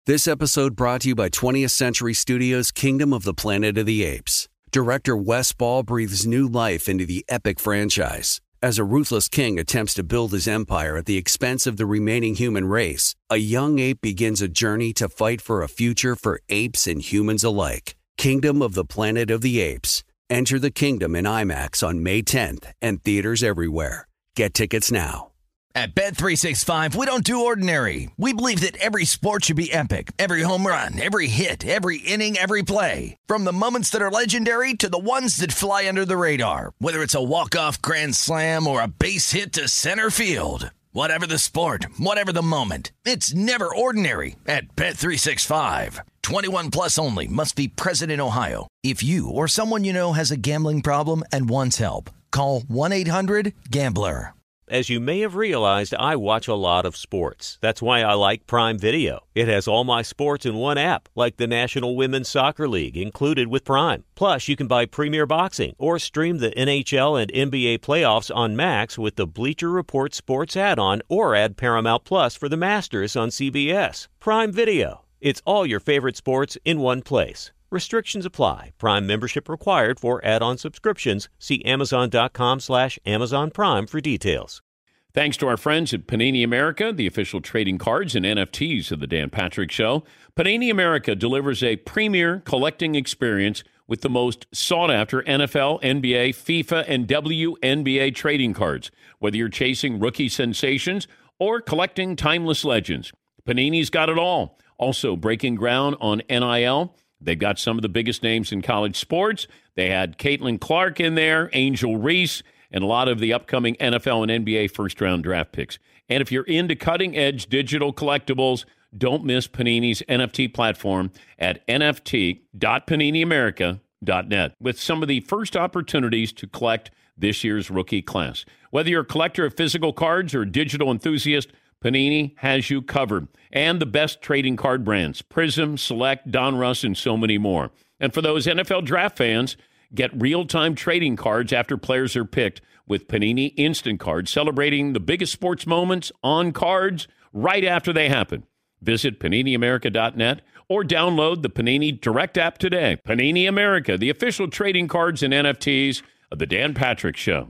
This episode brought to you by 20th Century Studios' Kingdom of the Planet of the Apes. Director Wes Ball breathes new life into the epic franchise. As a ruthless king attempts to build his empire at the expense of the remaining human race, a young ape begins a journey to fight for a future for apes and humans alike. Kingdom of the Planet of the Apes. Enter the kingdom in IMAX on May 10th and theaters everywhere. Get tickets now. At Bet365, we don't do ordinary. We believe that every sport should be epic. Every home run, every hit, every inning, every play. From the moments that are legendary to the ones that fly under the radar. Whether it's a walk-off grand slam or a base hit to center field. Whatever the sport, whatever the moment. It's never ordinary at Bet365. 21 plus only. Must be present in Ohio. If you or someone you know has a gambling problem and wants help, call 1-800-GAMBLER. As you may have realized, I watch a lot of sports. That's why I like Prime Video. It has all my sports in one app, like the National Women's Soccer League, included with Prime. Plus, you can buy Premier Boxing or stream the NHL and NBA playoffs on Max with the Bleacher Report Sports add-on, or add Paramount Plus for the Masters on CBS. Prime Video. It's all your favorite sports in one place. Restrictions apply. Prime membership required for add-on subscriptions. See Amazon.com/Amazon Prime for details. Thanks to our friends at Panini America, the official trading cards and NFTs of the Dan Patrick Show. Panini America delivers a premier collecting experience with the most sought-after NFL, NBA, FIFA, and WNBA trading cards. Whether you're chasing rookie sensations or collecting timeless legends, Panini's got it all. Also breaking ground on NIL. They've got some of the biggest names in college sports. They had Caitlin Clark in there, Angel Reese, and a lot of the upcoming NFL and NBA first-round draft picks. And if you're into cutting-edge digital collectibles, don't miss Panini's NFT platform at nft.paniniamerica.net with some of the first opportunities to collect this year's rookie class. Whether you're a collector of physical cards or a digital enthusiast, Panini has you covered. And the best trading card brands, Prism, Select, Donruss, and so many more. And for those NFL draft fans, get real-time trading cards after players are picked with Panini Instant Cards, celebrating the biggest sports moments on cards right after they happen. Visit PaniniAmerica.net or download the Panini Direct app today. Panini America, the official trading cards and NFTs of The Dan Patrick Show.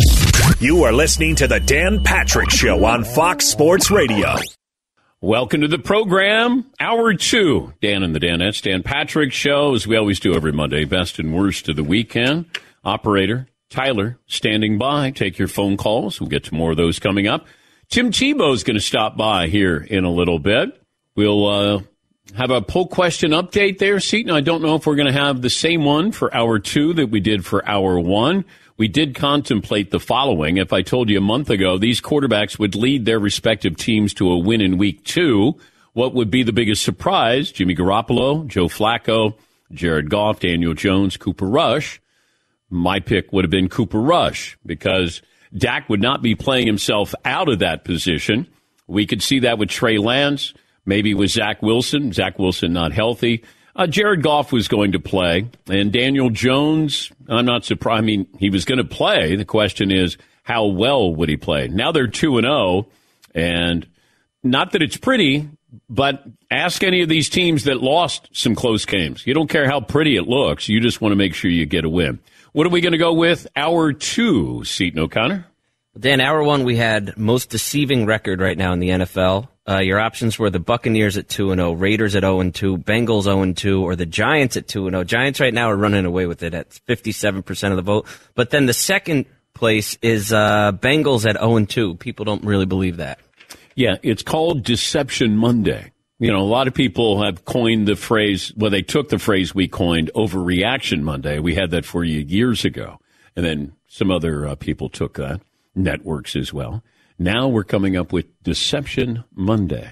You are listening to The Dan Patrick Show on Fox Sports Radio. Welcome to the program, Hour 2. Dan and the Danettes, Dan Patrick Show, as we always do every Monday, best and worst of the weekend. Operator Tyler standing by. Take your phone calls. We'll get to more of those coming up. Tim Tebow's going to stop by here in a little bit. We'll have a poll question update there, Seton. I don't know if we're going to have the same one for Hour 2 that we did for Hour 1. We did contemplate the following. If I told you a month ago these quarterbacks would lead their respective teams to a win in Week 2, what would be the biggest surprise? Jimmy Garoppolo, Joe Flacco, Jared Goff, Daniel Jones, Cooper Rush. My pick would have been Cooper Rush because Dak would not be playing himself out of that position. We could see that with Trey Lance, maybe with Zach Wilson. Zach Wilson not healthy. Jared Goff was going to play, and Daniel Jones, I'm not surprised. I mean, he was going to play. The question is, how well would he play? Now they're 2-0, and not that it's pretty, but ask any of these teams that lost some close games. You don't care how pretty it looks. You just want to make sure you get a win. What are we going to go with? Hour 2, Seton O'Connor? Dan, Hour 1, we had most deceiving record right now in the NFL. Your options were the Buccaneers at 2-0, Raiders at 0-2, Bengals 0-2, or the Giants at 2-0. Giants right now are running away with it at 57% of the vote. But then the second place is Bengals at 0-2. People don't really believe that. Yeah, it's called Deception Monday. You know, a lot of people have coined the phrase, well, they took the phrase we coined, Overreaction Monday. We had that for you years ago. And then some other people took that, networks as well. Now we're coming up with Deception Monday.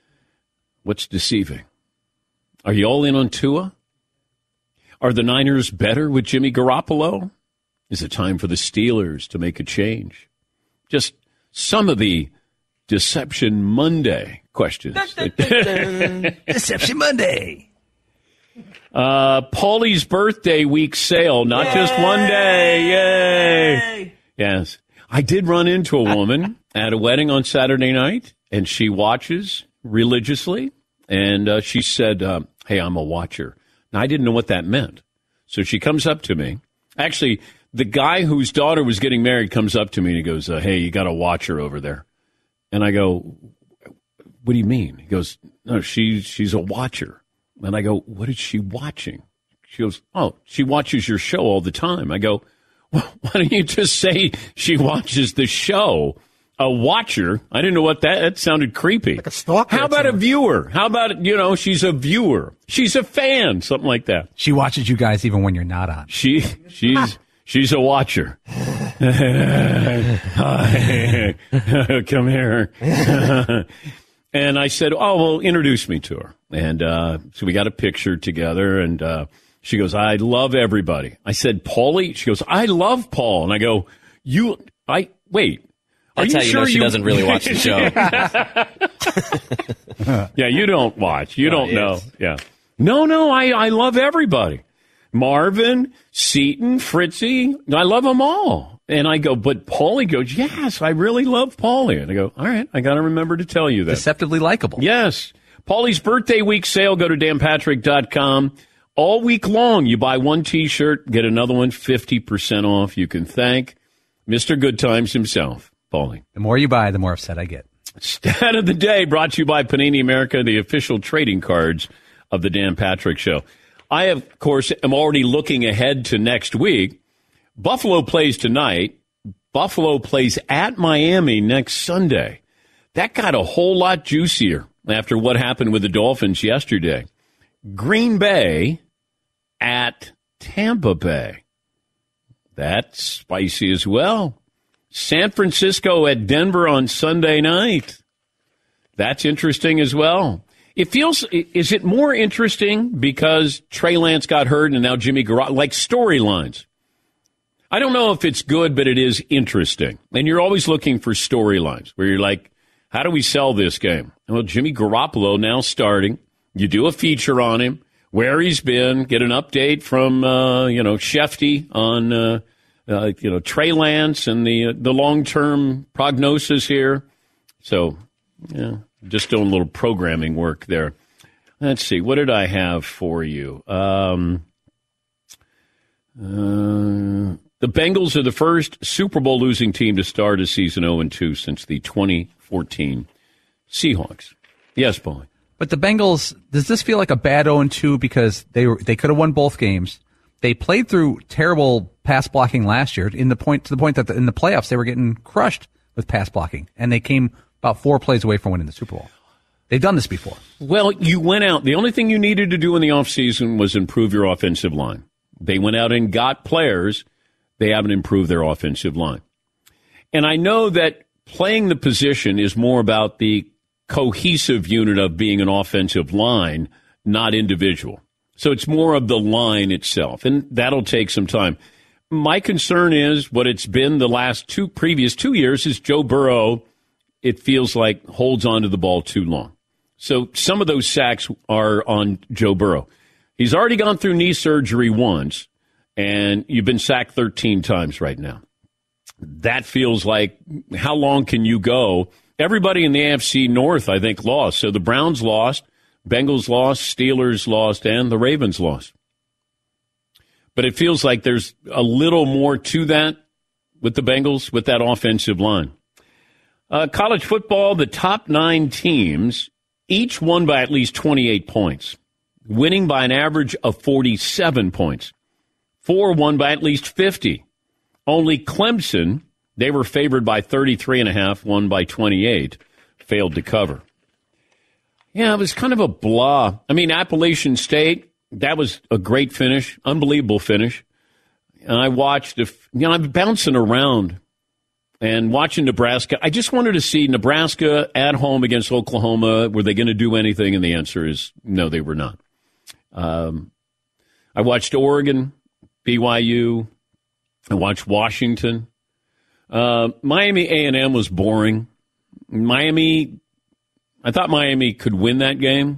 What's deceiving? Are you all in on Tua? Are the Niners better with Jimmy Garoppolo? Is it time for the Steelers to make a change? Just some of the Deception Monday questions. Deception Monday. Paulie's birthday week sale, not just one day. Yay! Yes. I did run into a woman at a wedding on Saturday night, and she watches religiously, And she said, hey, I'm a watcher. Now, I didn't know what that meant. So she comes up to me. Actually, the guy whose daughter was getting married comes up to me and he goes, hey, you got a watcher over there. And I go, what do you mean? He goes, no, she's a watcher. And I go, what is she watching? She goes, oh, she watches your show all the time. I go, well, why don't you just say she watches the show? A watcher? I didn't know what that sounded creepy. Like a stalker. How about a viewer? How about, she's a viewer. She's a fan, something like that. She watches you guys even when you're not on. She's a watcher. Hi. Come here. And I said, oh, well, introduce me to her. And so we got a picture together, and she goes, I love everybody. I said, Paulie? She goes, I love Paul. And I go, wait. That's how you know she doesn't really watch the show. Yeah, you don't watch. You don't know. Yeah. No, I love everybody. Marvin, Seton, Fritzy, I love them all. And I go, but Paulie goes, yes, I really love Paulie. And I go, all right, I got to remember to tell you that. Deceptively likable. Yes. Paulie's birthday week sale, go to danpatrick.com. All week long, you buy one T-shirt, get another one 50% off. You can thank Mr. Good Times himself. Paulie. The more you buy, the more upset I get. Stat of the day brought to you by Panini America, the official trading cards of the Dan Patrick Show. I, of course, am already looking ahead to next week. Buffalo plays tonight. Buffalo plays at Miami next Sunday. That got a whole lot juicier after what happened with the Dolphins yesterday. Green Bay at Tampa Bay. That's spicy as well. San Francisco at Denver on Sunday night. That's interesting as well. Is it more interesting because Trey Lance got hurt and now Jimmy Garoppolo, like storylines? I don't know if it's good, but it is interesting. And you're always looking for storylines where you're like, how do we sell this game? Well, Jimmy Garoppolo now starting. You do a feature on him, where he's been, get an update from, Shefty on, Trey Lance and the long-term prognosis here. So, yeah, just doing a little programming work there. Let's see. What did I have for you? The Bengals are the first Super Bowl losing team to start a season 0-2 since the 2014 Seahawks. Yes, Paul. But the Bengals, does this feel like a bad 0-2 because they could have won both games? They played through terrible pass blocking last year to the point that in the playoffs they were getting crushed with pass blocking, and they came about 4 plays away from winning the Super Bowl. They've done this before. Well, you went out. The only thing you needed to do in the offseason was improve your offensive line. They went out and got players. They haven't improved their offensive line. And I know that playing the position is more about the cohesive unit of being an offensive line, not individual. So it's more of the line itself, and that'll take some time. My concern is what it's been the last previous 2 years is Joe Burrow, it feels like, holds on to the ball too long. So some of those sacks are on Joe Burrow. He's already gone through knee surgery once, and you've been sacked 13 times right now. That feels like, how long can you go? Everybody in the AFC North, I think, lost. So the Browns lost, Bengals lost, Steelers lost, and the Ravens lost. But it feels like there's a little more to that with the Bengals, with that offensive line. College football, the top 9 teams, each won by at least 28 points, winning by an average of 47 points. 4 won by at least 50. Only Clemson, they were favored by 33.5, won by 28, failed to cover. Yeah, it was kind of a blah. I mean, Appalachian State, that was a great finish, unbelievable finish. And I watched, I'm bouncing around and watching Nebraska. I just wanted to see Nebraska at home against Oklahoma. Were they going to do anything? And the answer is no, they were not. I watched Oregon, BYU. I watched Washington. Miami A&M was boring. I thought Miami could win that game.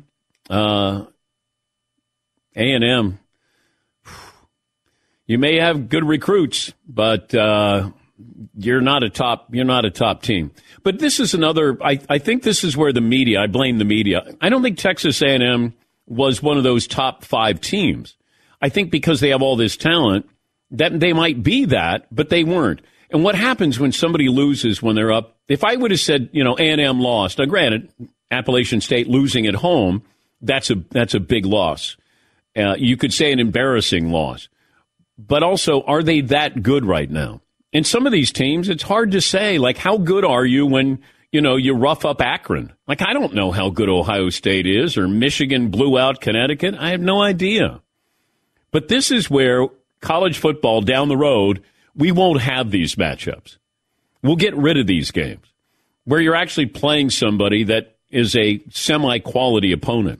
A&M, you may have good recruits, but you're not a top team. But this is another. I think this is where the media. I blame the media. I don't think Texas A&M was one of those top 5 teams. I think because they have all this talent that they might be that, but they weren't. And what happens when somebody loses when they're up? If I would have said, A&M lost. Now, granted, Appalachian State losing at home, that's a big loss. You could say an embarrassing loss. But also, are they that good right now? And some of these teams, it's hard to say, like, how good are you when, you rough up Akron? Like, I don't know how good Ohio State is, or Michigan blew out Connecticut. I have no idea. But this is where college football down the road, we won't have these matchups. We'll get rid of these games where you're actually playing somebody that is a semi-quality opponent.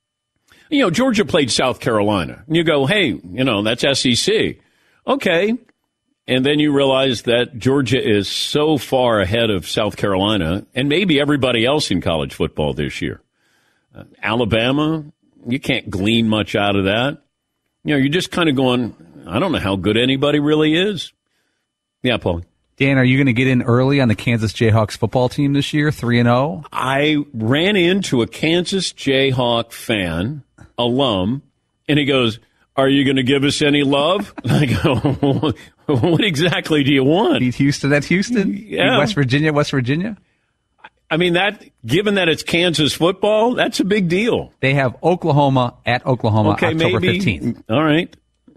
Georgia played South Carolina. And you go, hey, that's SEC. Okay. And then you realize that Georgia is so far ahead of South Carolina and maybe everybody else in college football this year. Alabama, you can't glean much out of that. You're just kind of going, I don't know how good anybody really is. Yeah, Paul. Dan, are you going to get in early on the Kansas Jayhawks football team this year, 3-0? I ran into a Kansas Jayhawk fan, alum, and he goes, are you going to give us any love? I go, what exactly do you want? Beat Houston at Houston? Yeah. Beat West Virginia? I mean, given that it's Kansas football, that's a big deal. They have Oklahoma at Oklahoma, okay, October maybe, 15th. All right.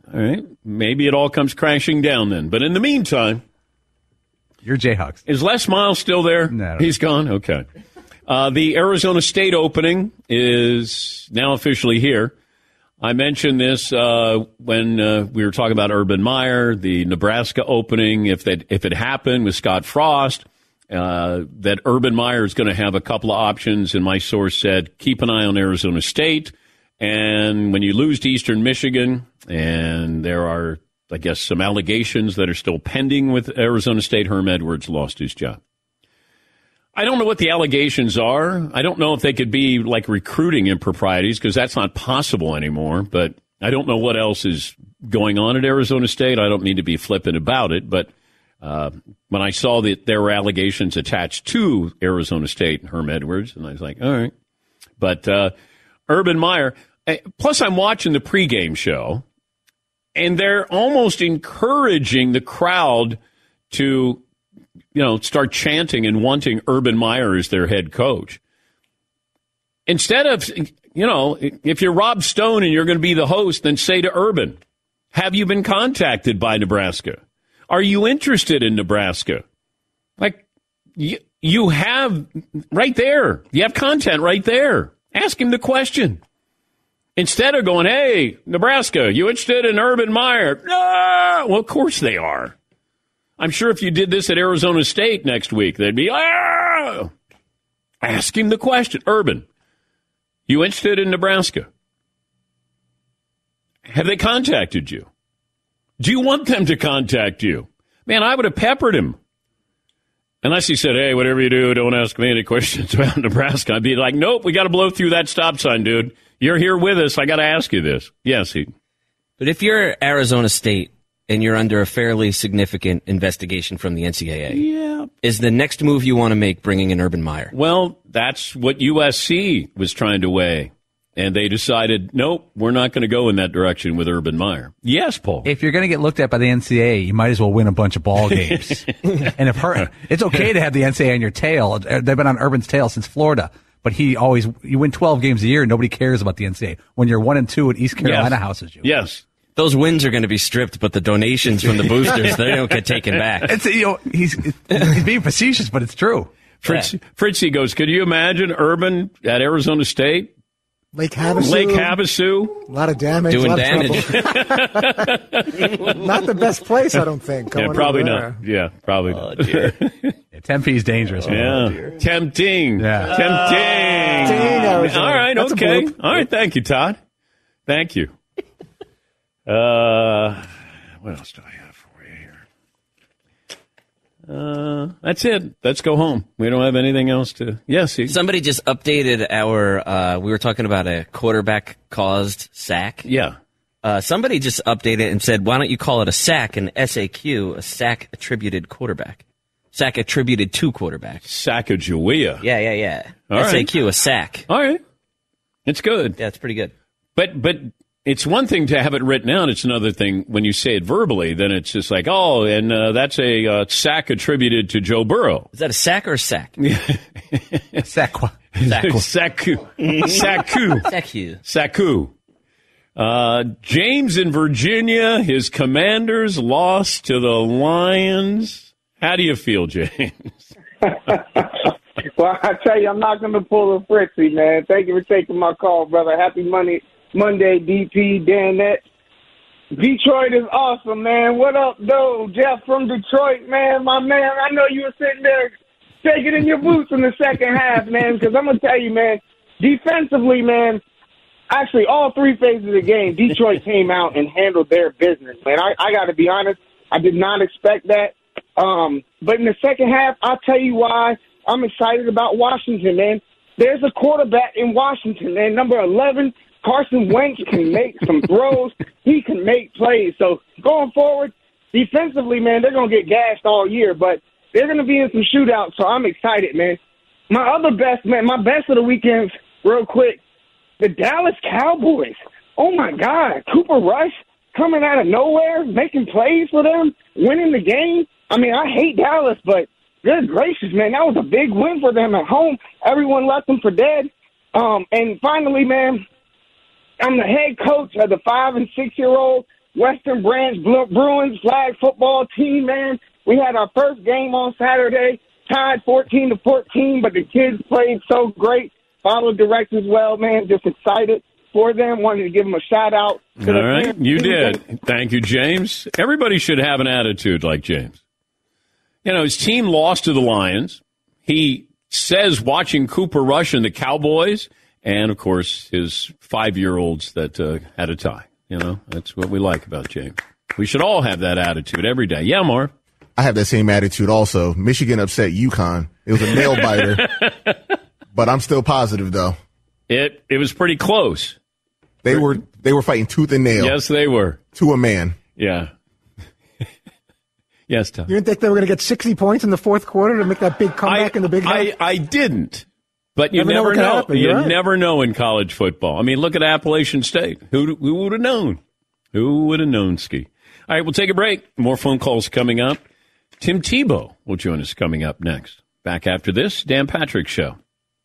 Maybe it all comes crashing down then. But in the meantime, your Jayhawks. Is Les Miles still there? No. He's gone? Okay. The Arizona State opening is now officially here. I mentioned this when we were talking about Urban Meyer, the Nebraska opening. If it happened with Scott Frost, that Urban Meyer is going to have a couple of options, and my source said, keep an eye on Arizona State. And when you lose to Eastern Michigan, and there are, I guess, some allegations that are still pending with Arizona State, Herm Edwards lost his job. I don't know what the allegations are. I don't know if they could be like recruiting improprieties, because that's not possible anymore. But I don't know what else is going on at Arizona State. I don't need to be flippant about it. But when I saw that there were allegations attached to Arizona State and Herm Edwards, and I was like, all right. But Urban Meyer, plus I'm watching the pregame show, and they're almost encouraging the crowd to start chanting and wanting Urban Meyer as their head coach. Instead of, if you're Rob Stone and you're going to be the host, then say to Urban, have you been contacted by Nebraska? Are you interested in Nebraska? Like, you have right there. You have content right there. Ask him the question. Instead of going, hey, Nebraska, you interested in Urban Meyer? Ah! Well, of course they are. I'm sure if you did this at Arizona State next week, they'd be, ah! Ask him the question. Urban, you interested in Nebraska? Have they contacted you? Do you want them to contact you? Man, I would have peppered him. Unless he said, hey, whatever you do, don't ask me any questions about Nebraska. I'd be like, nope, we got to blow through that stop sign, dude. You're here with us. I got to ask you this. Yes, But if you're Arizona State and you're under a fairly significant investigation from the NCAA, is the next move you want to make bringing in Urban Meyer? Well, that's what USC was trying to weigh. And they decided, nope, we're not going to go in that direction with Urban Meyer. Yes, Paul. If you're going to get looked at by the NCAA, you might as well win a bunch of ball games. And it's okay to have the NCAA on your tail. They've been on Urban's tail since Florida. But you win 12 games a year. Nobody cares about the NCAA. When you're 1-2 at East Carolina houses you. Yes. Those wins are going to be stripped, but the donations from the boosters, they don't get taken back. He's being facetious, but it's true. Fritzy goes, could you imagine Urban at Arizona State? Lake Havasu. A lot of damage. Doing damage. Not the best place, I don't think. Yeah, probably not. Yeah, probably not. Dear. Tempe's dangerous. Yeah. Tempting. Yeah. Tempting. All right, That's okay. All right, thank you, Todd. Thank you. What else do I have for you here? That's it. Let's go home. We don't have anything else to... Yes. Somebody just updated our... we were talking about a quarterback-caused sack. Yeah. Somebody just updated and said, why don't you call it a SAQ, an SAQ, a sack attributed quarterback. Sack attributed to quarterback. Sacagawea. Yeah. All SAQ, right. a sack. All right. It's good. Yeah, it's pretty good. But it's one thing to have it written down. It's another thing when you say it verbally, then it's just like, oh, and that's a sack attributed to Joe Burrow. Is that a sack or a sack? Saku. Saku. James in Virginia, his Commanders lost to the Lions. How do you feel, James? Well, I tell you, I'm not going to pull a Fritzy, man. Thank you for taking my call, brother. Happy Monday, DP, Danette. Detroit is awesome, man. What up, though? Jeff from Detroit, man. My man, I know you were sitting there shaking in your boots in the second half, man, because I'm going to tell you, man, defensively, man, actually all three phases of the game, Detroit came out and handled their business, man. I got to be honest, I did not expect that. But in the second half, I'll tell you why I'm excited about Washington, man. There's a quarterback in Washington, man. Number 11, Carson Wentz can make some throws. He can make plays. So going forward, defensively, man, they're going to get gashed all year, but they're going to be in some shootouts, so I'm excited, man. My other best, man, my best of the weekends, real quick, the Dallas Cowboys. Oh, my God. Cooper Rush coming out of nowhere, making plays for them, winning the game. I mean, I hate Dallas, but good gracious, man, that was a big win for them at home. Everyone left them for dead. And finally, man, I'm the head coach of the 5- and 6-year-old Western Branch Bruins flag football team, man. We had our first game on Saturday, tied 14-14, but the kids played so great. Followed directions well, man. Just excited for them. Wanted to give them a shout-out. All right, you did. Thank you, James. Everybody should have an attitude like James. You know, his team lost to the Lions. He says watching Cooper Rush and the Cowboys, and, of course, his 5-year-olds that had a tie. You know, that's what we like about James. We should all have that attitude every day. Yeah, Marv? I have that same attitude also. Michigan upset UConn. It was a nail biter. But I'm still positive, though. It was pretty close. They were fighting tooth and nail. Yes, they were. To a man. Yeah. Yes, Tom. You didn't think they were going to get 60 points in the fourth quarter to make that big comeback in the big half? I didn't. But you never know. You never know in college football. I mean, look at Appalachian State. Who would have known? Who would have known, Ski? All right, we'll take a break. More phone calls coming up. Tim Tebow will join us coming up next. Back after this, Dan Patrick Show.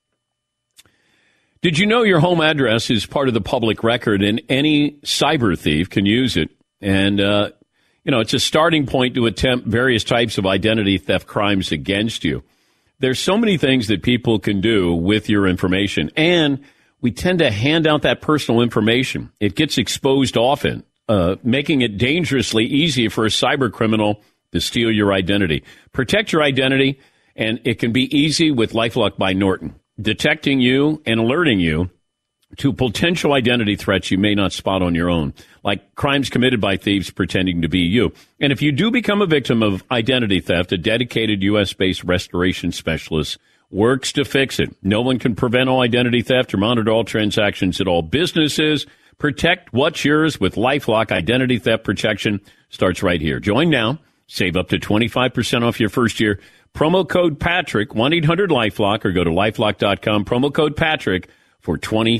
Did you know your home address is part of the public record and any cyber thief can use it? And, it's a starting point to attempt various types of identity theft crimes against you. There's so many things that people can do with your information, and we tend to hand out that personal information. It gets exposed often, making it dangerously easy for a cyber criminal to steal your identity. Protect your identity, and it can be easy with LifeLock by Norton, detecting you and alerting you to potential identity threats you may not spot on your own, like crimes committed by thieves pretending to be you. And if you do become a victim of identity theft, a dedicated U.S.-based restoration specialist works to fix it. No one can prevent all identity theft or monitor all transactions at all businesses. Protect what's yours with LifeLock. Identity theft protection starts right here. Join now. Save up to 25% off your first year. Promo code Patrick, 1-800-LifeLock, or go to LifeLock.com. Promo code Patrick for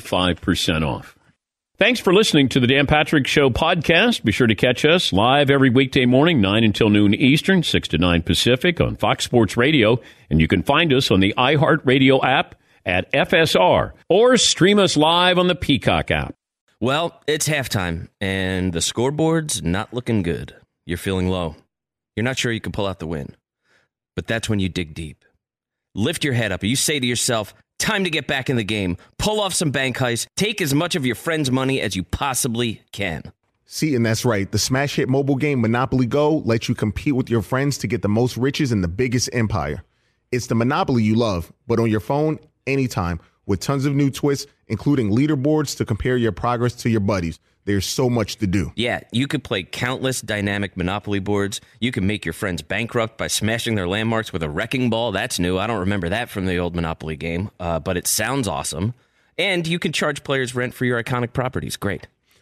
25% off. Thanks for listening to the Dan Patrick Show podcast. Be sure to catch us live every weekday morning, 9 until noon Eastern, 6 to 9 Pacific on Fox Sports Radio. And you can find us on the iHeartRadio app at FSR or stream us live on the Peacock app. Well, it's halftime, and the scoreboard's not looking good. You're feeling low. You're not sure you can pull out the win. But that's when you dig deep. Lift your head up and you say to yourself, time to get back in the game. Pull off some bank heists. Take as much of your friend's money as you possibly can. See, and that's right. The smash hit mobile game Monopoly Go lets you compete with your friends to get the most riches in the biggest empire. It's the Monopoly you love, but on your phone, anytime, with tons of new twists, including leaderboards to compare your progress to your buddies. There's so much to do. Yeah, you could play countless dynamic Monopoly boards. You can make your friends bankrupt by smashing their landmarks with a wrecking ball. That's new. I don't remember that from the old Monopoly game, but it sounds awesome. And you can charge players rent for your iconic properties. Great.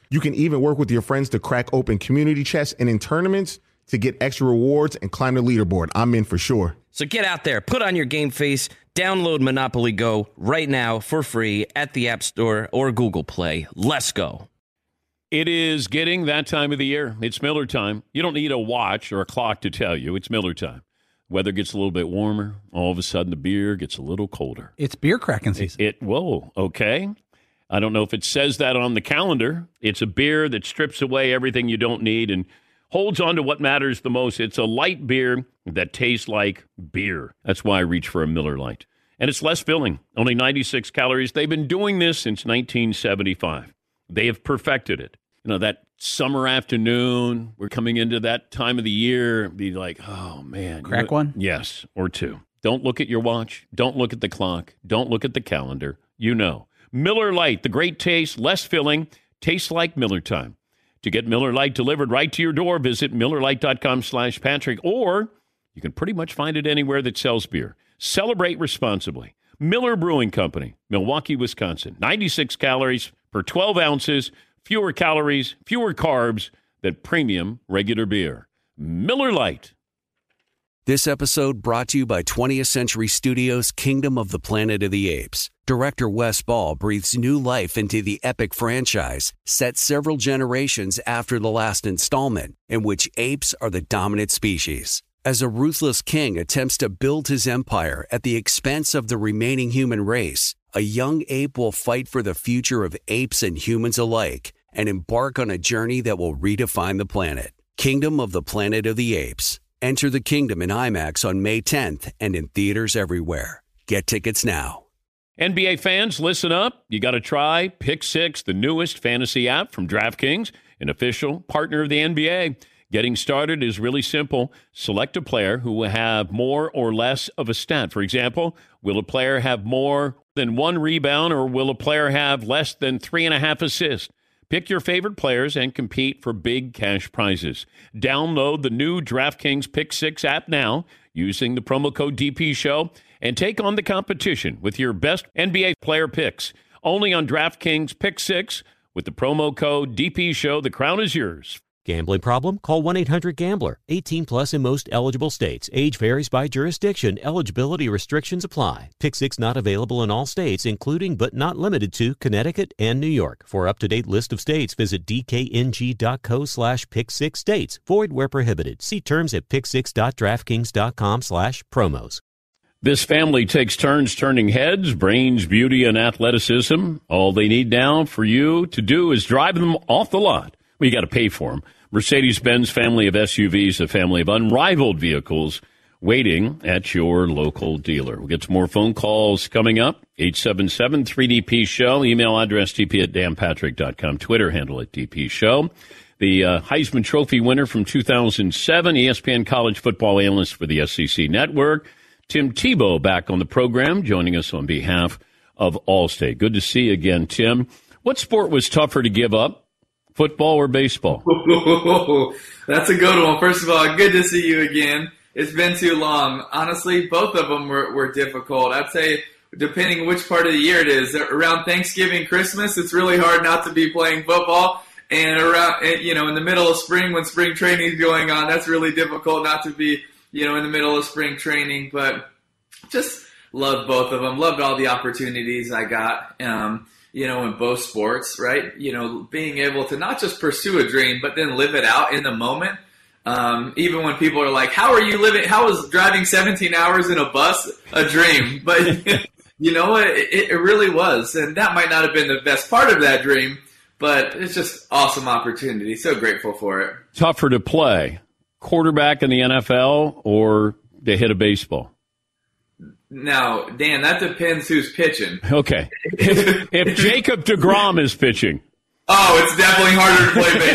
You can even work with your friends to crack open community chests and in tournaments to get extra rewards and climb the leaderboard. I'm in for sure. So get out there, put on your game face, download Monopoly Go right now for free at the App Store or Google Play. Let's go. It is getting that time of the year. It's Miller time. You don't need a watch or a clock to tell you. It's Miller time. Weather gets a little bit warmer. All of a sudden, the beer gets a little colder. It's beer cracking season. Whoa, okay. I don't know if it says that on the calendar. It's a beer that strips away everything you don't need and holds on to what matters the most. It's a light beer that tastes like beer. That's why I reach for a Miller Lite. And it's less filling, only 96 calories. They've been doing this since 1975. They have perfected it. You know, that summer afternoon, we're coming into that time of the year, be like, oh, man. Crack one? Yes, or two. Don't look at your watch. Don't look at the clock. Don't look at the calendar. You know. Miller Lite, the great taste, less filling, tastes like Miller time. To get Miller Lite delivered right to your door, visit MillerLite.com/Patrick, or you can pretty much find it anywhere that sells beer. Celebrate responsibly. Miller Brewing Company, Milwaukee, Wisconsin. 96 calories per 12 ounces, fewer calories, fewer carbs than premium regular beer. Miller Lite. This episode brought to you by 20th Century Studios' Kingdom of the Planet of the Apes. Director Wes Ball breathes new life into the epic franchise, set several generations after the last installment, in which apes are the dominant species. As a ruthless king attempts to build his empire at the expense of the remaining human race, a young ape will fight for the future of apes and humans alike and embark on a journey that will redefine the planet. Kingdom of the Planet of the Apes. Enter the kingdom in IMAX on May 10th and in theaters everywhere. Get tickets now. NBA fans, listen up. You got to try Pick Six, the newest fantasy app from DraftKings, an official partner of the NBA. Getting started is really simple. Select a player who will have more or less of a stat. For example, will a player have more than 1 rebound, or will a player have less than 3.5 assists? Pick your favorite players and compete for big cash prizes. Download the new DraftKings Pick Six app now using the promo code DPShow and take on the competition with your best NBA player picks. Only on DraftKings Pick Six with the promo code DPShow. The crown is yours. Gambling problem? Call 1-800-GAMBLER. 18 plus in most eligible states. Age varies by jurisdiction. Eligibility restrictions apply. Pick Six not available in all states, including but not limited to Connecticut and New York. For up-to-date list of states, visit dkng.co/pick6states. Void where prohibited. See terms at pick6.draftkings.com/promos. This family takes turns turning heads, brains, beauty, and athleticism. All they need now for you to do is drive them off the lot. Well, you got to pay for them. Mercedes-Benz family of SUVs, a family of unrivaled vehicles waiting at your local dealer. We'll get some more phone calls coming up. 877-3DP-SHOW. Email address dp@danpatrick.com. Twitter handle at DP-SHOW. The Heisman Trophy winner from 2007, ESPN college football analyst for the SEC Network, Tim Tebow, back on the program, joining us on behalf of Allstate. Good to see you again, Tim. What sport was tougher to give up? Football or baseball? That's a good one. First of all, good to see you again. It's been too long. Honestly, both of them were difficult. I'd say, depending which part of the year it is, around Thanksgiving, Christmas, it's really hard not to be playing football. And around, in the middle of spring, when spring training is going on, that's really difficult not to be, in the middle of spring training. But just loved both of them. Loved all the opportunities I got. In both sports, right? Being able to not just pursue a dream, but then live it out in the moment. Even when people are like, how is driving 17 hours in a bus a dream? But you know what? It really was. And that might not have been the best part of that dream, but it's just awesome opportunity. So grateful for it. Tougher to play, quarterback in the NFL or to hit a baseball? Now, Dan, that depends who's pitching. Okay. If Jacob deGrom is pitching. Oh, it's definitely harder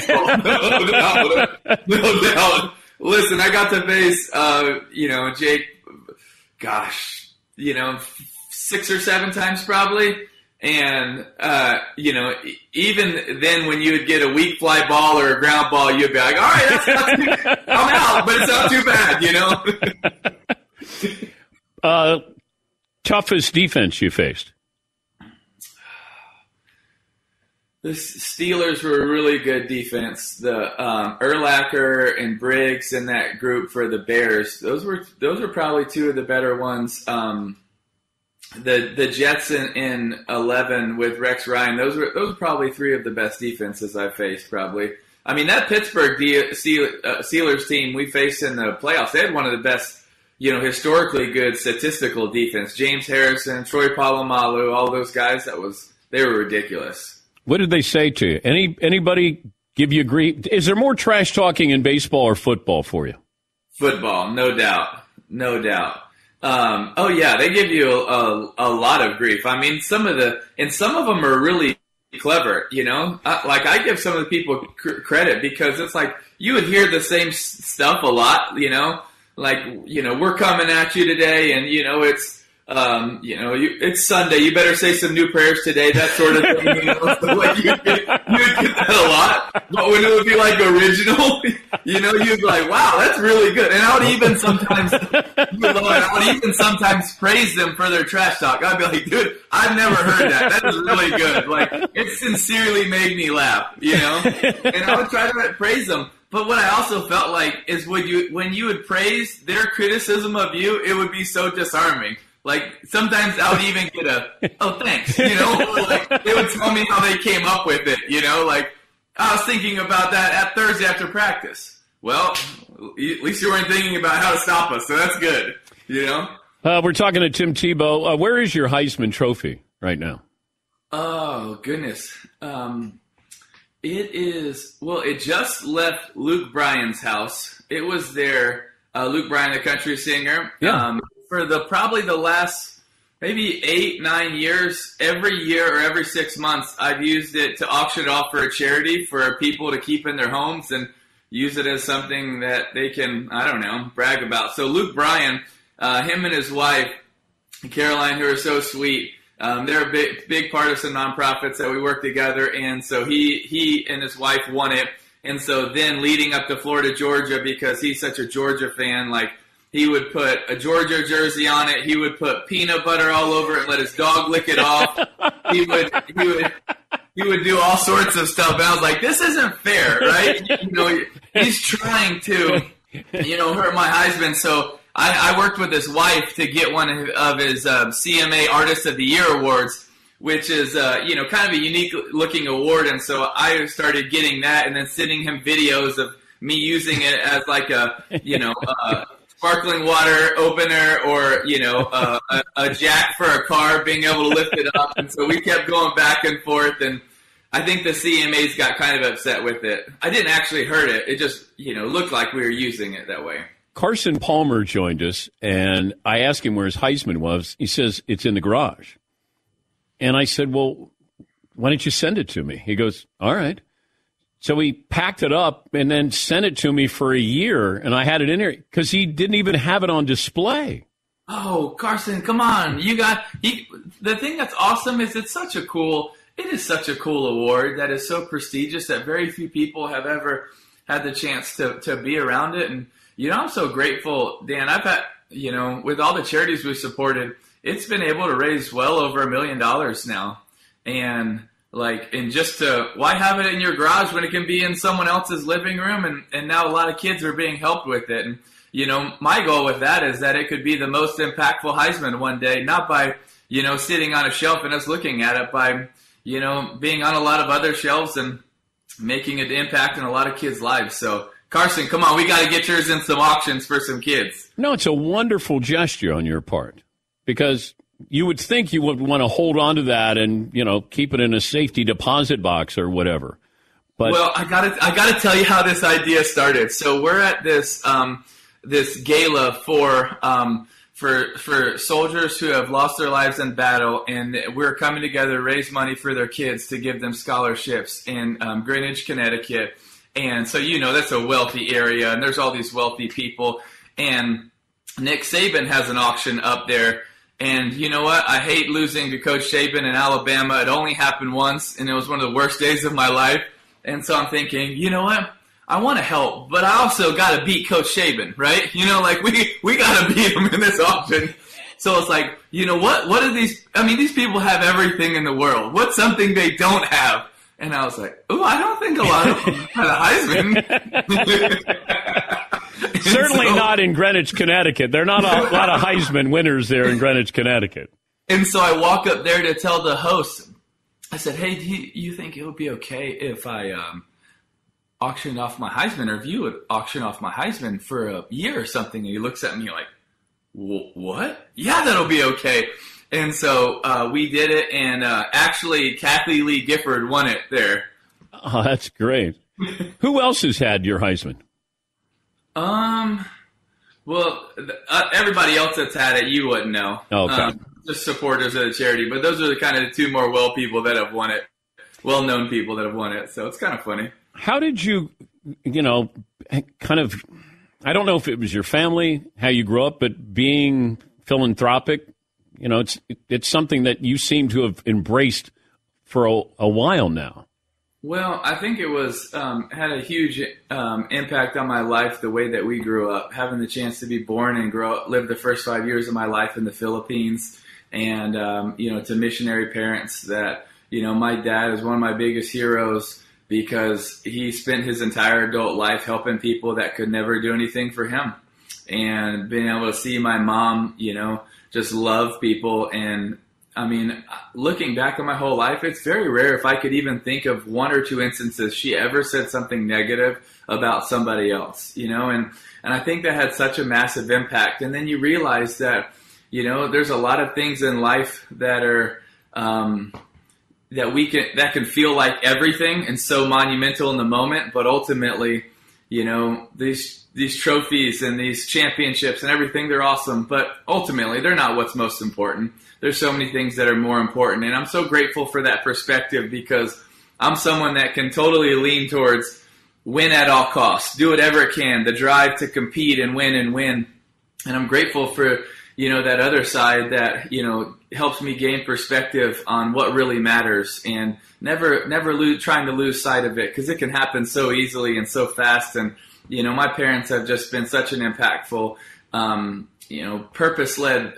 to play baseball. No doubt. Listen, I got to face, Jake, 6 or 7 times probably. And, even then when you would get a weak fly ball or a ground ball, you'd be like, all right, that's not too bad. I'm out, but it's not too bad, Toughest defense you faced? The Steelers were a really good defense. The Urlacher and Briggs in that group for the Bears, those were probably two of the better ones. The Jets in 11 with Rex Ryan, those were probably three of the best defenses I faced. Probably. I mean, that Pittsburgh Steelers team we faced in the playoffs, they had one of the best, historically good statistical defense. James Harrison, Troy Polamalu, all those guys. They were ridiculous. What did they say to you? Anybody give you grief? Is there more trash talking in baseball or football for you? Football, no doubt. Oh yeah, they give you a lot of grief. I mean, some of them are really clever. Like I give some of the people credit because it's like you would hear the same stuff a lot. Like we're coming at you today, and it's. It's Sunday. You better say some new prayers today. That sort of thing. So like you would get that a lot. But when it would be like original, you'd be like, "Wow, that's really good." And I would even sometimes praise them for their trash talk. I'd be like, "Dude, I've never heard that. That is really good. Like it sincerely made me laugh." And I would try to praise them. But what I also felt like is when you would praise their criticism of you, it would be so disarming. Like, sometimes I would even get oh, thanks, or like, they would tell me how they came up with it, like, I was thinking about that at Thursday after practice. Well, at least you weren't thinking about how to stop us, so that's good, We're talking to Tim Tebow. Where is your Heisman Trophy right now? Oh, goodness. It just left Luke Bryan's house. It was there, Luke Bryan, the country singer. Yeah. For probably the last maybe 8-9 years, every year or every 6 months, I've used it to auction it off for a charity for people to keep in their homes and use it as something that they can, brag about. So Luke Bryan, him and his wife, Caroline, who are so sweet, they're a big part of some nonprofits that we work together, and so he and his wife won it. And so then leading up to Florida, Georgia, because he's such a Georgia fan, like, he would put a Georgia jersey on it. He would put peanut butter all over it and let his dog lick it off. He would do all sorts of stuff. And I was like, this isn't fair, right? He's trying to, hurt my Heisman. So I worked with his wife to get one of his CMA Artist of the Year awards, which is, kind of a unique looking award. And so I started getting that and then sending him videos of me using it as like a sparkling water opener or, a jack for a car, being able to lift it up. And so we kept going back and forth. And I think the CMAs got kind of upset with it. I didn't actually hurt it. It just, looked like we were using it that way. Carson Palmer joined us, and I asked him where his Heisman was. He says, it's in the garage. And I said, well, why don't you send it to me? He goes, all right. So he packed it up and then sent it to me for a year, and I had it in there because he didn't even have it on display. Oh, Carson, come on. The thing that's awesome is it is such a cool award that is so prestigious that very few people have ever had the chance to be around it. And, I'm so grateful, Dan. I've had, with all the charities we've supported, it's been able to raise well over $1 million now. And why have it in your garage when it can be in someone else's living room? And now a lot of kids are being helped with it. And, my goal with that is that it could be the most impactful Heisman one day, not by, sitting on a shelf and us looking at it, by, being on a lot of other shelves and making an impact in a lot of kids' lives. So, Carson, come on, we got to get yours in some auctions for some kids. No, it's a wonderful gesture on your part because you would think you would want to hold on to that and, keep it in a safety deposit box or whatever. But well, I gotta tell you how this idea started. So we're at this gala for soldiers who have lost their lives in battle, and we're coming together to raise money for their kids to give them scholarships in Greenwich, Connecticut. And so, that's a wealthy area, and there's all these wealthy people. And Nick Saban has an auction up there. And you know what? I hate losing to Coach Saban in Alabama. It only happened once, and it was one of the worst days of my life. And so I'm thinking, you know what? I want to help, but I also got to beat Coach Saban, right? We got to beat him in this auction. So it's like, what are these? I mean, these people have everything in the world. What's something they don't have? And I was like, oh, I don't think a lot of them had a Heisman. Certainly not in Greenwich, Connecticut. There are not a lot of Heisman winners there in Greenwich, Connecticut. And so I walk up there to tell the host, I said, hey, do you think it would be okay if I auctioned off my Heisman, or if you would auction off my Heisman for a year or something? And he looks at me like, what? Yeah, that'll be okay. And so we did it, and actually Kathie Lee Gifford won it there. Oh, that's great. Who else has had your Heisman? Well, everybody else that's had it, you wouldn't know. Okay. Just supporters of the charity. But those are the kind of the two more people that have won it, well-known people that have won it. So it's kind of funny. How did you, kind of, I don't know if it was your family, how you grew up, but being philanthropic, it's something that you seem to have embraced for a while now. Well, I think it was had a huge impact on my life, the way that we grew up, having the chance to be born and live the first 5 years of my life in the Philippines, and to missionary parents that, my dad is one of my biggest heroes because he spent his entire adult life helping people that could never do anything for him, and being able to see my mom, just love people. And I mean, looking back on my whole life, it's very rare if I could even think of one or two instances she ever said something negative about somebody else, and I think that had such a massive impact. And then you realize that, there's a lot of things in life that are, that can feel like everything and so monumental in the moment, but ultimately, these trophies and these championships and everything, they're awesome, but ultimately they're not what's most important. There's so many things that are more important, and I'm so grateful for that perspective because I'm someone that can totally lean towards win at all costs, do whatever it can, the drive to compete and win. And I'm grateful for, that other side that, helps me gain perspective on what really matters, and never trying to lose sight of it, because it can happen so easily and so fast. And, my parents have just been such an impactful, purpose-led,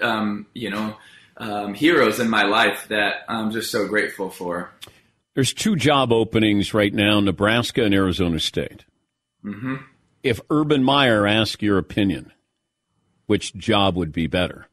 heroes in my life that I'm just so grateful for. There's 2 job openings right now, Nebraska and Arizona State. Mm-hmm. If Urban Meyer asked your opinion, which job would be better?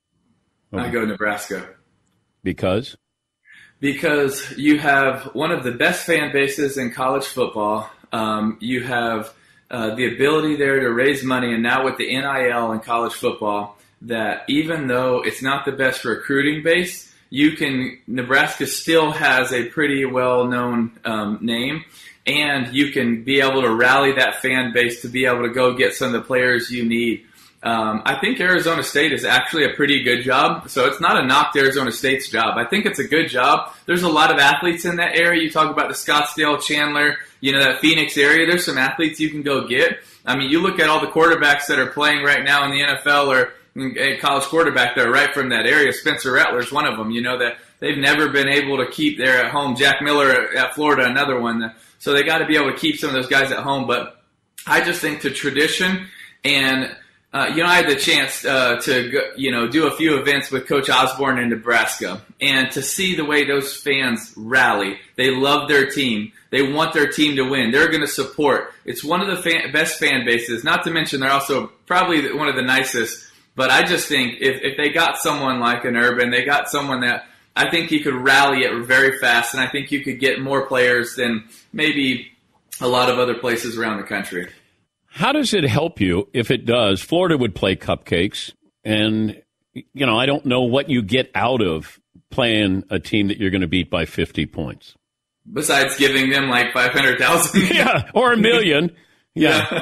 I go Nebraska. Because? Because you have one of the best fan bases in college football. You have the ability there to raise money, and now with the NIL in college football, that even though it's not the best recruiting base, Nebraska still has a pretty well-known name, and you can be able to rally that fan base to be able to go get some of the players you need. I think Arizona State is actually a pretty good job, so it's not a knock to Arizona State's job. I think it's a good job. There's a lot of athletes in that area. You talk about the Scottsdale, Chandler, that Phoenix area. There's some athletes you can go get. I mean, you look at all the quarterbacks that are playing right now in the NFL or a college quarterback that are right from that area. Spencer Rattler's one of them, that they've never been able to keep there at home. Jack Miller at Florida, another one. So they got to be able to keep some of those guys at home. But I just think to tradition and I had the chance to go, do a few events with Coach Osborne in Nebraska, and to see the way those fans rally. They love their team. They want their team to win. They're going to support. It's one of the best fan bases, not to mention they're also probably one of the nicest. But I just think if they got someone like an Urban, they got someone that I think you could rally it very fast, and I think you could get more players than maybe a lot of other places around the country. How does it help you if it does? Florida would play cupcakes, and, I don't know what you get out of playing a team that you're going to beat by 50 points. Besides giving them like 500,000. Yeah, or $1 million. Yeah.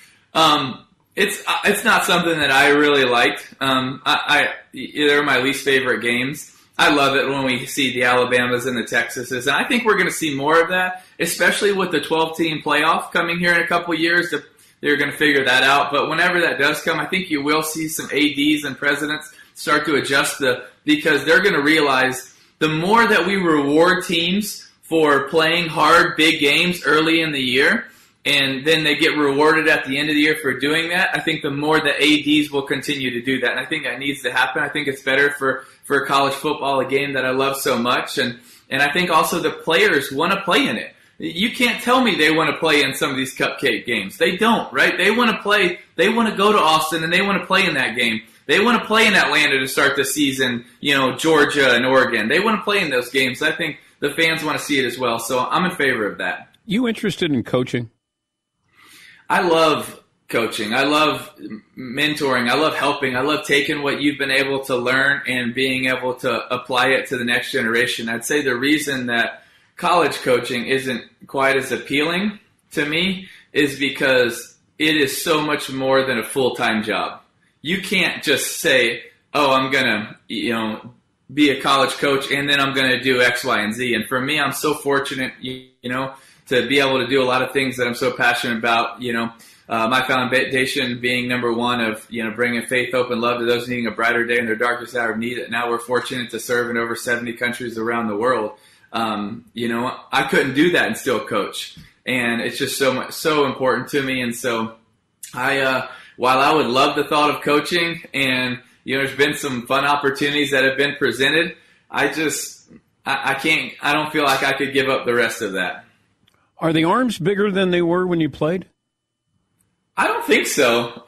It's not something that I really liked. They're my least favorite games. I love it when we see the Alabamas and the Texases, and I think we're going to see more of that, especially with the 12-team playoff coming here in a couple of years. They're going to figure that out. But whenever that does come, I think you will see some ADs and presidents start to adjust because they're going to realize the more that we reward teams for playing hard, big games early in the year, and then they get rewarded at the end of the year for doing that, I think the more the ADs will continue to do that. And I think that needs to happen. I think it's better for college football, a game that I love so much. And And I think also the players want to play in it. You can't tell me they want to play in some of these cupcake games. They don't, right? They want to play. They want to go to Austin, and they want to play in that game. They want to play in Atlanta to start the season, Georgia and Oregon. They want to play in those games. I think the fans want to see it as well, so I'm in favor of that. You interested in coaching? I love coaching. I love mentoring. I love helping. I love taking what you've been able to learn and being able to apply it to the next generation. I'd say the reason that college coaching isn't quite as appealing to me is because it is so much more than a full-time job. You can't just say, oh, I'm going to, be a college coach and then I'm going to do X, Y, and Z. And for me, I'm so fortunate, to be able to do a lot of things that I'm so passionate about, my foundation being number one of, bringing faith, hope, and love to those needing a brighter day in their darkest hour of need. And now we're fortunate to serve in over 70 countries around the world. I couldn't do that and still coach. And it's just so important to me. And so while I would love the thought of coaching and, there's been some fun opportunities that have been presented, I don't feel like I could give up the rest of that. Are the arms bigger than they were when you played? I don't think so.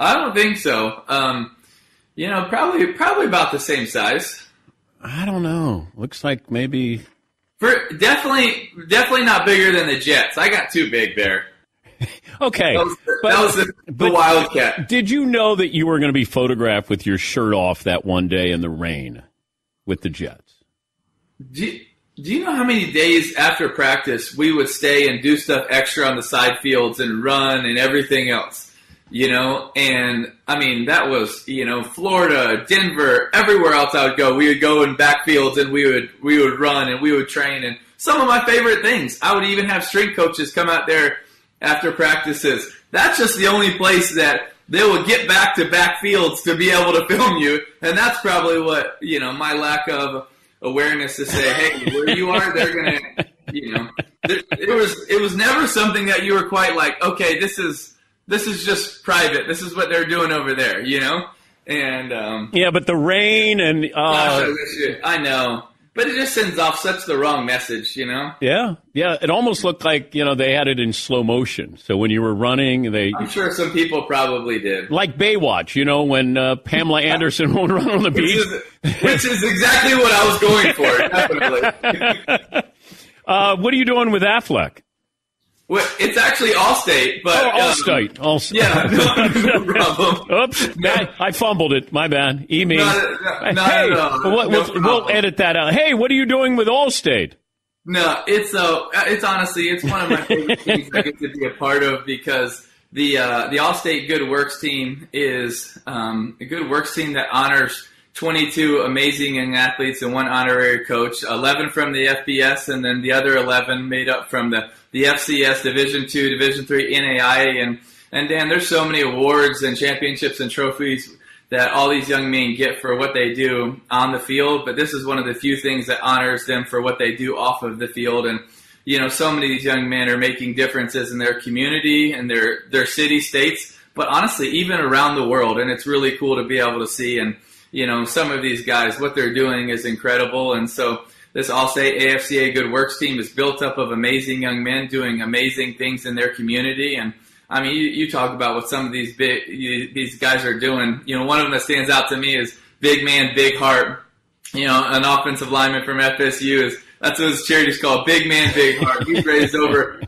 Probably about the same size. I don't know. Looks like maybe. Definitely not bigger than the Jets. I got too big there. Okay. That was the Wildcat. Did you know that you were going to be photographed with your shirt off that one day in the rain with the Jets? Do you know how many days after practice we would stay and do stuff extra on the side fields and run and everything else? And I mean, that was, Florida, Denver, everywhere else I would go. We would go in backfields and we would run and we would train. And some of my favorite things, I would even have strength coaches come out there after practices. That's just the only place that they will get back to backfields to be able to film you. And that's probably what, my lack of awareness to say, hey, where you are, they're going to, it was never something that you were quite like, okay, this is just private. This is what they're doing over there, And yeah, but the rain and I know, but it just sends off such the wrong message, Yeah. It almost looked like they had it in slow motion. So when you were running, I'm sure some people probably did. Like Baywatch, when Pamela Anderson won't run on the beach, which is exactly what I was going for. Definitely. What are you doing with Affleck? Well, it's actually Allstate, but Allstate. Yeah, no problem. Oops, I fumbled it. My bad. Hey, we'll edit that out. Hey, what are you doing with Allstate? No, it's honestly one of my favorite things I get to be a part of because the Allstate Good Works team is a good works team that honors 22 amazing young athletes and one honorary coach, 11 from the FBS, and then the other 11 made up from the FCS, Division II, Division III, NAIA, and Dan, there's so many awards and championships and trophies that all these young men get for what they do on the field, but this is one of the few things that honors them for what they do off of the field. And, so many of these young men are making differences in their community and their city, states, but honestly, even around the world. And it's really cool to be able to see. And, some of these guys, what they're doing is incredible. And so this Allstate AFCA Good Works team is built up of amazing young men doing amazing things in their community. And I mean, you talk about what some of these guys are doing. One of them that stands out to me is big man, big heart. An offensive lineman from FSU that's what his charity's called, Big Man, Big Heart. He's raised over,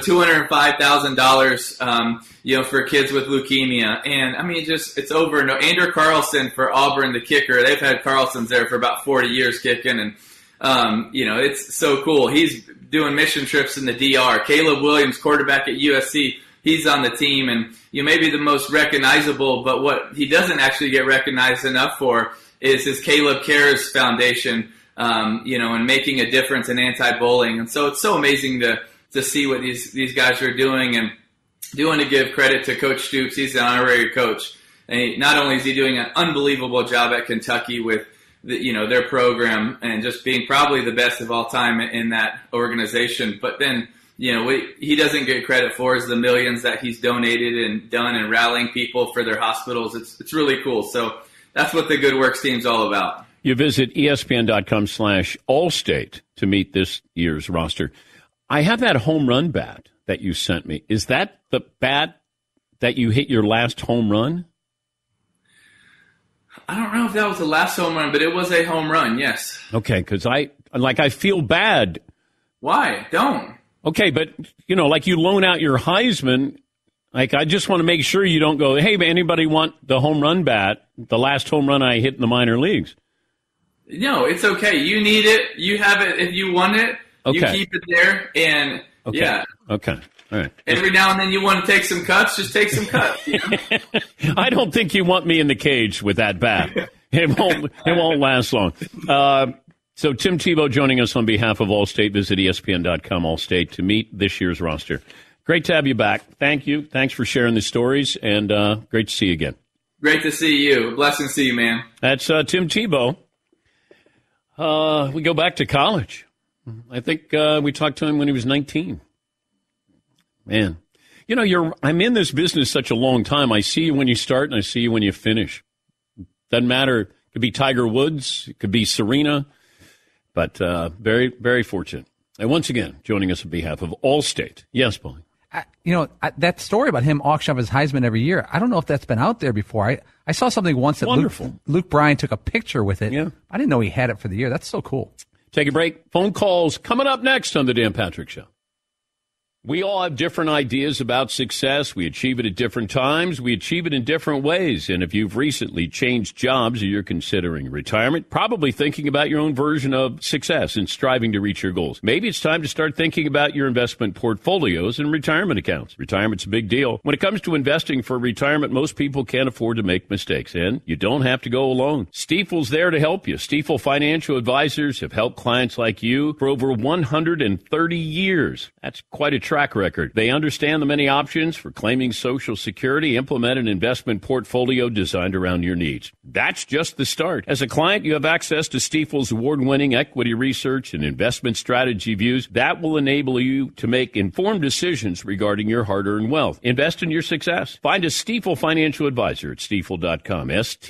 $205,000, for kids with leukemia. And I mean, it's over. No, Andrew Carlson for Auburn, the kicker. They've had Carlsons there for about 40 years kicking. And, it's so cool. He's doing mission trips in the DR. Caleb Williams, quarterback at USC, he's on the team. And, maybe the most recognizable, but what he doesn't actually get recognized enough for is his Caleb Cares Foundation, and making a difference in anti-bullying. And so it's so amazing to see what these guys are doing and doing to give credit to Coach Stoops. He's an honorary coach. And not only is he doing an unbelievable job at Kentucky with their program and just being probably the best of all time in that organization, but then, he doesn't get credit for is the millions that he's donated and done and rallying people for their hospitals. It's really cool. So that's what the Good Works team's all about. You visit ESPN.com/Allstate to meet this year's roster. I have that home run bat that you sent me. Is that the bat that you hit your last home run? I don't know if that was the last home run, but it was a home run, yes. Okay, because I feel bad. Why? Don't. Okay, but, like you loan out your Heisman, I just want to make sure you don't go, hey, anybody want the home run bat, the last home run I hit in the minor leagues? No, it's okay. You need it. You have it. If you want it, you keep it there. And, yeah. Okay. All right. Every now and then you want to take some cuts, just take some cuts. I don't think you want me in the cage with that bat. It won't last long. So Tim Tebow joining us on behalf of Allstate. Visit ESPN.com Allstate to meet this year's roster. Great to have you back. Thank you. Thanks for sharing the stories, and great to see you again. Great to see you. Blessings to you, man. That's Tim Tebow. We go back to college. I think we talked to him when he was 19. Man, I'm in this business such a long time. I see you when you start and I see you when you finish. Doesn't matter. It could be Tiger Woods. It could be Serena. But very, very fortunate. And once again, joining us on behalf of Allstate. Yes, Paulie. That story about him auctioning off his Heisman every year, I don't know if that's been out there before. I saw something once that Luke Bryan took a picture with it. Yeah. I didn't know he had it for the year. That's so cool. Take a break. Phone calls coming up next on the Dan Patrick Show. We all have different ideas about success. We achieve it at different times. We achieve it in different ways. And if you've recently changed jobs or you're considering retirement, probably thinking about your own version of success and striving to reach your goals. Maybe it's time to start thinking about your investment portfolios and retirement accounts. Retirement's a big deal. When it comes to investing for retirement, most people can't afford to make mistakes, and you don't have to go alone. Stifel's there to help you. Stifel Financial Advisors have helped clients like you for over 130 years. That's quite a track record. They understand the many options for claiming Social Security, implement an investment portfolio designed around your needs. That's just the start. As a client, you have access to Stifel's award-winning equity research and investment strategy views that will enable you to make informed decisions regarding your hard-earned wealth. Invest in your success. Find a Stifel Financial Advisor at Stifel.com,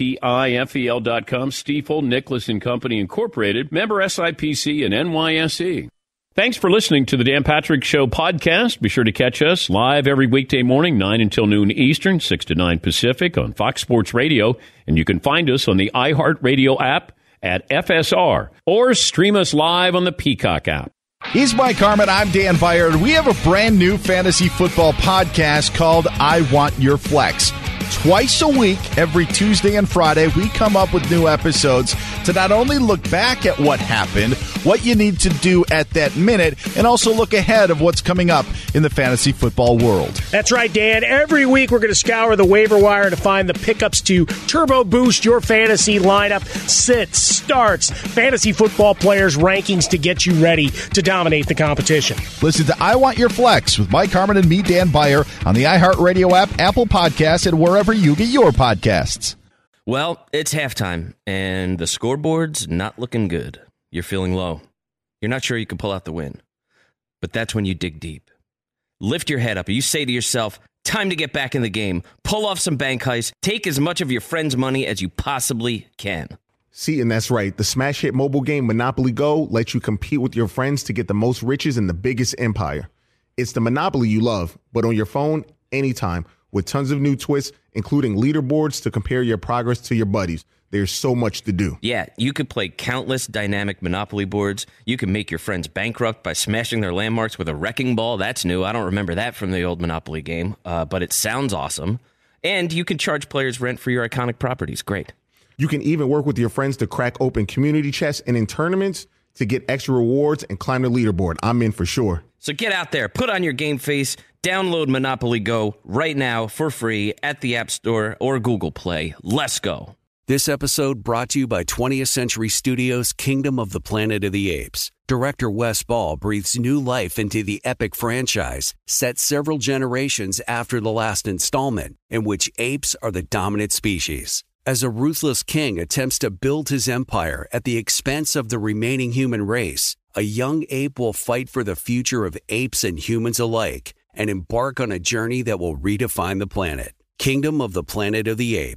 Stifel.com, Stifel, Nicholas & Company, Incorporated, member SIPC and NYSE. Thanks for listening to the Dan Patrick Show podcast. Be sure to catch us live every weekday morning, 9 until noon Eastern, 6 to 9 Pacific on Fox Sports Radio. And you can find us on the iHeartRadio app at FSR or stream us live on the Peacock app. He's Mike Harmon. I'm Dan Beyer. We have a brand new fantasy football podcast called I Want Your Flex. Twice a week, every Tuesday and Friday, we come up with new episodes to not only look back at what happened, what you need to do at that minute, and also look ahead of what's coming up in the fantasy football world. That's right, Dan. Every week we're going to scour the waiver wire to find the pickups to turbo boost your fantasy lineup, sits, starts, fantasy football players' rankings to get you ready to dominate the competition. Listen to I Want Your Flex with Mike Harmon and me, Dan Beyer, on the iHeartRadio app, Apple Podcasts, and wherever you get your podcasts. Well, it's halftime, and the scoreboard's not looking good. You're feeling low. You're not sure you can pull out the win. But that's when you dig deep. Lift your head up, and you say to yourself, time to get back in the game. Pull off some bank heists. Take as much of your friend's money as you possibly can. See, and that's right. The smash hit mobile game Monopoly Go lets you compete with your friends to get the most riches in the biggest empire. It's the Monopoly you love, but on your phone, anytime, with tons of new twists, including leaderboards to compare your progress to your buddies. There's so much to do. Yeah, you could play countless dynamic Monopoly boards. You can make your friends bankrupt by smashing their landmarks with a wrecking ball. That's new. I don't remember that from the old Monopoly game, but it sounds awesome. And you can charge players rent for your iconic properties. Great. You can even work with your friends to crack open community chests and in tournaments to get extra rewards and climb the leaderboard. I'm in for sure. So get out there, put on your game face, download Monopoly Go right now for free at the App Store or Google Play. Let's go. This episode brought to you by 20th Century Studios' Kingdom of the Planet of the Apes. Director Wes Ball breathes new life into the epic franchise, set several generations after the last installment, in which apes are the dominant species. As a ruthless king attempts to build his empire at the expense of the remaining human race, a young ape will fight for the future of apes and humans alike and embark on a journey that will redefine the planet. Kingdom of the Planet of the Apes.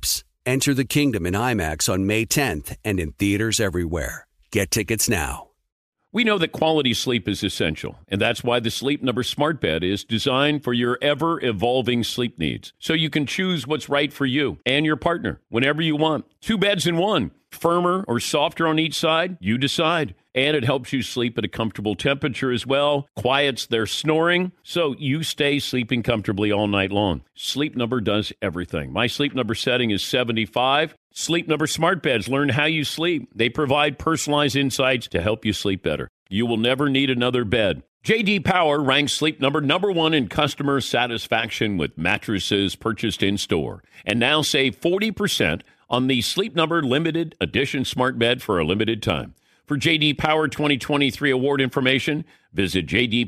Enter the kingdom in IMAX on May 10th and in theaters everywhere. Get tickets now. We know that quality sleep is essential, and that's why the Sleep Number Smart Bed is designed for your ever-evolving sleep needs, so you can choose what's right for you and your partner whenever you want. 2 beds in one, firmer or softer on each side, you decide. And it helps you sleep at a comfortable temperature as well, quiets their snoring, so you stay sleeping comfortably all night long. Sleep Number does everything. My Sleep Number setting is 75. Sleep Number Smart Beds learn how you sleep. They provide personalized insights to help you sleep better. You will never need another bed. J.D. Power ranks Sleep Number #1 in customer satisfaction with mattresses purchased in-store. And now save 40% on the Sleep Number Limited Edition Smart Bed for a limited time. For J.D. Power 2023 award information, visit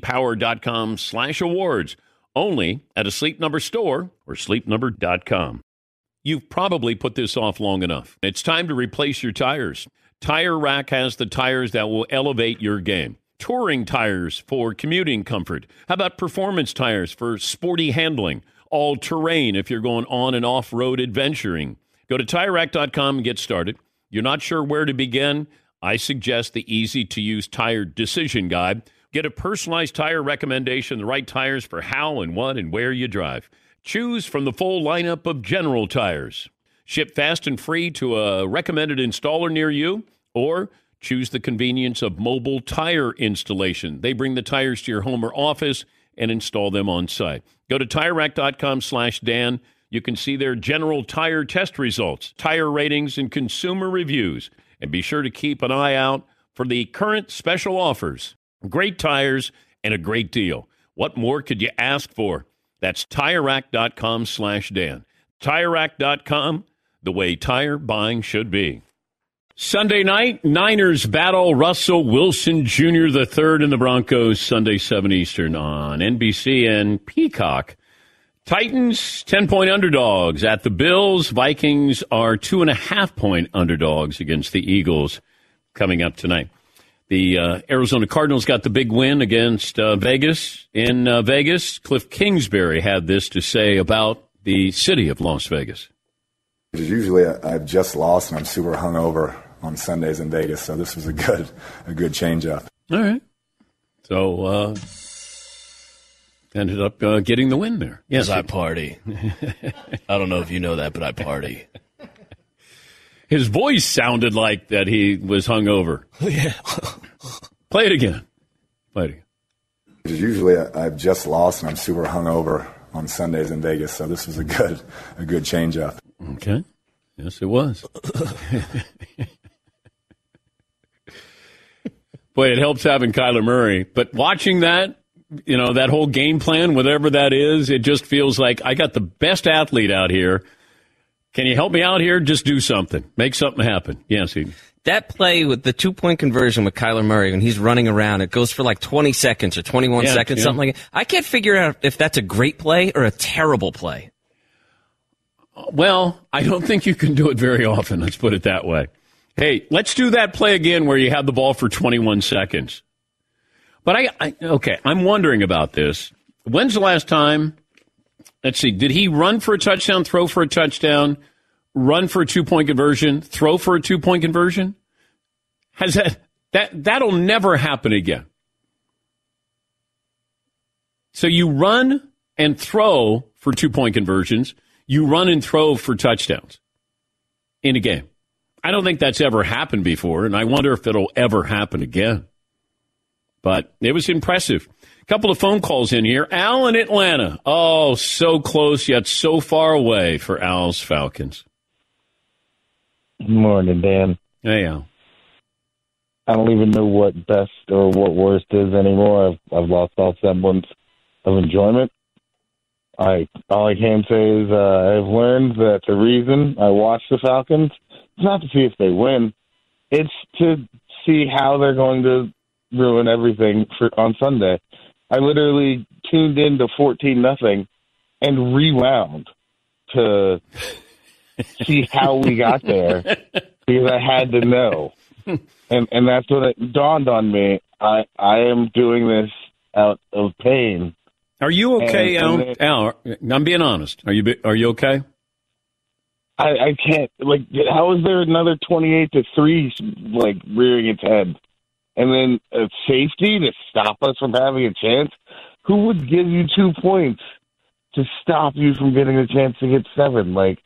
jdpower.com/awards. Only at a Sleep Number store or sleepnumber.com. You've probably put this off long enough. It's time to replace your tires. Tire Rack has the tires that will elevate your game. Touring tires for commuting comfort. How about performance tires for sporty handling? All-terrain if you're going on and off-road adventuring. Go to TireRack.com and get started. You're not sure where to begin? I suggest the easy-to-use tire decision guide. Get a personalized tire recommendation, the right tires for how and what and where you drive. Choose from the full lineup of General Tires. Ship fast and free to a recommended installer near you, or choose the convenience of mobile tire installation. They bring the tires to your home or office and install them on site. Go to TireRack.com/Dan. You can see their General Tire test results, tire ratings, and consumer reviews. And be sure to keep an eye out for the current special offers. Great tires and a great deal. What more could you ask for? That's TireRack.com/Dan. TireRack.com, the way tire buying should be. Sunday night, Niners battle Russell Wilson Jr. III and the Broncos, Sunday 7 Eastern on NBC and Peacock. Titans, 10-point underdogs at the Bills. Vikings are 2.5-point underdogs against the Eagles coming up tonight. The Arizona Cardinals got the big win against Vegas. In Vegas, Cliff Kingsbury had this to say about the city of Las Vegas. Usually I've just lost and I'm super hungover on Sundays in Vegas, so this was a good change-up. All right. So, ended up getting the win there. Yes, I party. I don't know if you know that, but I party. His voice sounded like that he was hungover. Yeah. Play it again. Usually I've just lost and I'm super hungover on Sundays in Vegas, so this was a good change-up. Okay. Yes, it was. Boy, it helps having Kyler Murray. But watching that, that whole game plan, whatever that is, it just feels like I got the best athlete out here. Can you help me out here? Just do something. Make something happen. Yes, that play with the 2-point conversion with Kyler Murray when he's running around, it goes for like 20 seconds or 21 seconds, something like that. I can't figure out if that's a great play or a terrible play. Well, I don't think you can do it very often. Let's put it that way. Hey, let's do that play again where you have the ball for 21 seconds. But I'm wondering about this. When's the last time? Let's see. Did he run for a touchdown, throw for a touchdown, run for a 2-point conversion, throw for a 2-point conversion? Has that'll never happen again. So you run and throw for 2-point conversions. You run and throw for touchdowns in a game. I don't think that's ever happened before, and I wonder if it'll ever happen again. But it was impressive. A couple of phone calls in here. Al in Atlanta. Oh, so close yet so far away for Al's Falcons. Good morning, Dan. Hey, Al. I don't even know what best or what worst is anymore. I've lost all semblance of enjoyment. All I can say is I've learned that the reason I watch the Falcons is not to see if they win. It's to see how they're going to ruin everything on Sunday. I literally tuned in to 14-0 and rewound to see how we got there because I had to know. And that's when it dawned on me. I am doing this out of pain. Are you okay, Al? Al, I'm being honest. Are you okay? I can't, like, how is there another 28-3, like, rearing its head? And then a safety to stop us from having a chance? Who would give you 2 points to stop you from getting a chance to get 7? Like,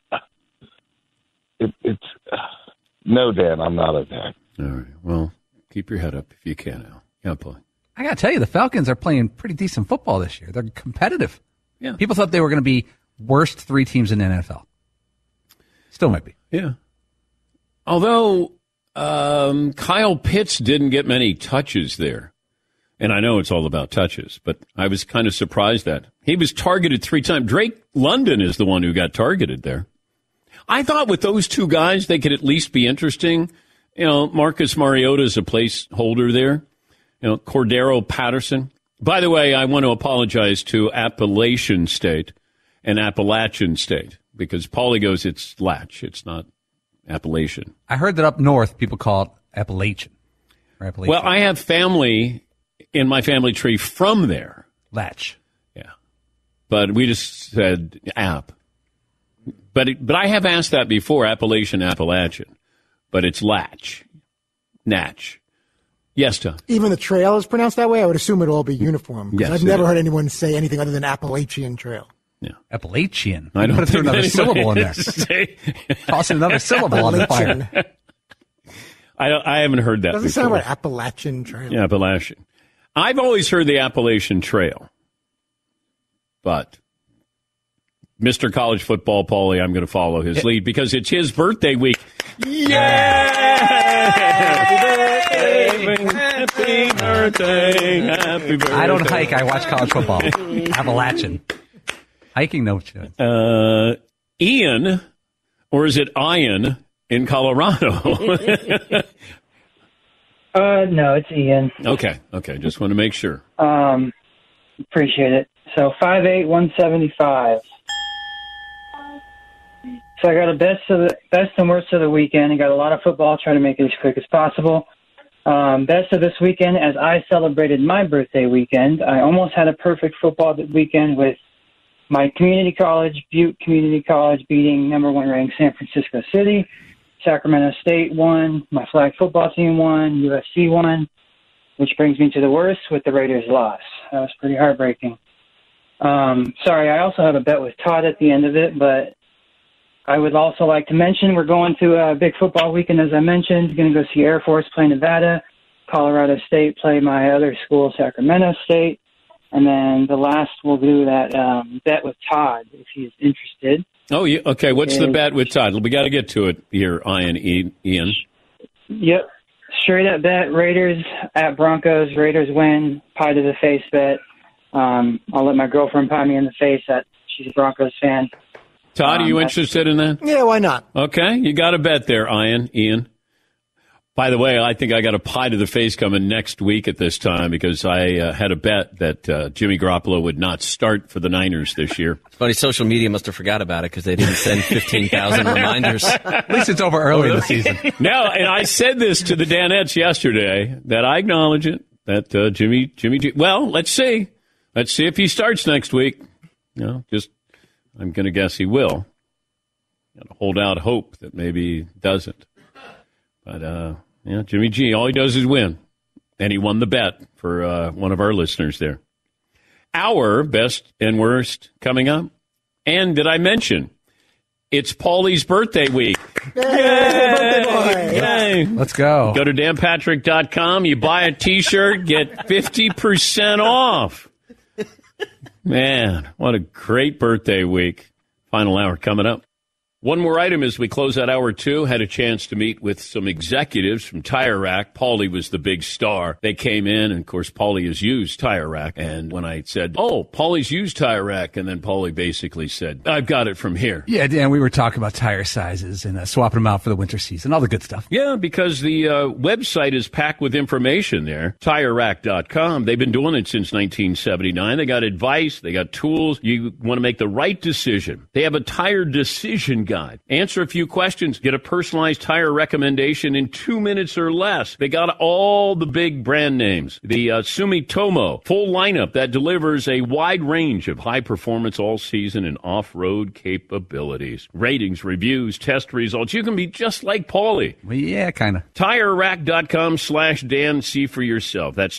it's no, Dan, I'm not a Dan. All right. Well, keep your head up if you can, Al. Yeah, boy. I got to tell you, the Falcons are playing pretty decent football this year. They're competitive. Yeah. People thought they were going to be worst 3 teams in the NFL. Still might be. Yeah. Although Kyle Pitts didn't get many touches there. And I know it's all about touches, but I was kind of surprised that he was targeted 3 times. Drake London is the one who got targeted there. I thought with those 2 guys, they could at least be interesting. You know, Marcus Mariota is a placeholder there. You know, Cordero Patterson. By the way, I want to apologize to Appalachian State and Appalachian State because Paulie goes, it's Latch. It's not Appalachian. I heard that up north, people call it Appalachian. Or Appalachian. Well, I have family in my family tree from there. Latch. Yeah. But we just said App. But I have asked that before, Appalachian. But it's Latch. Natch. Yes, Tom. Even the trail is pronounced that way? I would assume it would all be uniform. Yes, I've never heard anyone say anything other than Appalachian Trail. Yeah. Appalachian. I don't put think another syllable in there. Tossing another syllable on the fire. I haven't heard that Doesn't before. sound like Appalachian Trail. Yeah, Appalachian. I've always heard the Appalachian Trail. But Mr. College Football, Paulie, I'm going to follow his lead because it's his birthday week. Yay! Happy birthday. Happy birthday. I don't hike. I watch college football. Appalachian. Hiking, no chance. Ian, or is it Ian in Colorado? No, it's Ian. Okay. Just want to make sure. Appreciate it. So 5'8", 175. So I got a best and worst of the weekend. I got a lot of football. Try to make it as quick as possible. Best of this weekend, as I celebrated my birthday weekend, I almost had a perfect football weekend with my community college, Butte Community College, beating number 1 ranked San Francisco City. Sacramento State won. My flag football team won. USC won. Which brings me to the worst with the Raiders' loss. That was pretty heartbreaking. Sorry, I also have a bet with Todd at the end of it, but I would also like to mention we're going to a big football weekend, as I mentioned. Going to go see Air Force play Nevada, Colorado State play my other school, Sacramento State, and then the last we'll do that bet with Todd if he's interested. Oh, yeah. Okay. What's the bet with Todd? We got to get to it here, Ian. Yep. Straight up bet, Raiders at Broncos. Raiders win, pie to the face bet. I'll let my girlfriend pie me in the face that she's a Broncos fan. Todd, are you interested in that? Yeah, why not? Okay, you got a bet there, Ian. By the way, I think I got a pie to the face coming next week at this time because I had a bet that Jimmy Garoppolo would not start for the Niners this year. It's funny, social media must have forgot about it because they didn't send 15,000 reminders. At least it's over early in the season. No, and I said this to the Danettes yesterday, that I acknowledge it, that Jimmy G. Well, let's see. Let's see if he starts next week. I'm going to guess he will. Got to hold out hope that maybe he doesn't. But, Jimmy G, all he does is win. And he won the bet for one of our listeners there. Our best and worst coming up. And did I mention, it's Paulie's birthday week. Yay! Birthday boy! Yay. Let's go. Go to danpatrick.com. You buy a T-shirt, get 50% off. Man, what a great birthday week. Final hour coming up. One more item as we close out hour 2. Had a chance to meet with some executives from Tire Rack. Paulie was the big star. They came in, and of course, Paulie has used Tire Rack. And when I said, Paulie's used Tire Rack, and then Paulie basically said, I've got it from here. Yeah, Dan, we were talking about tire sizes and swapping them out for the winter season, all the good stuff. Yeah, because the website is packed with information there. TireRack.com. They've been doing it since 1979. They got advice. They got tools. You want to make the right decision. They have a tire decision guide guide. Answer a few questions. Get a personalized tire recommendation in 2 minutes or less. They got all the big brand names. The Sumitomo full lineup that delivers a wide range of high performance all season and off-road capabilities. Ratings, reviews, test results. You can be just like Paulie. Well, yeah, kind of. TireRack.com/Dan. See for yourself. That's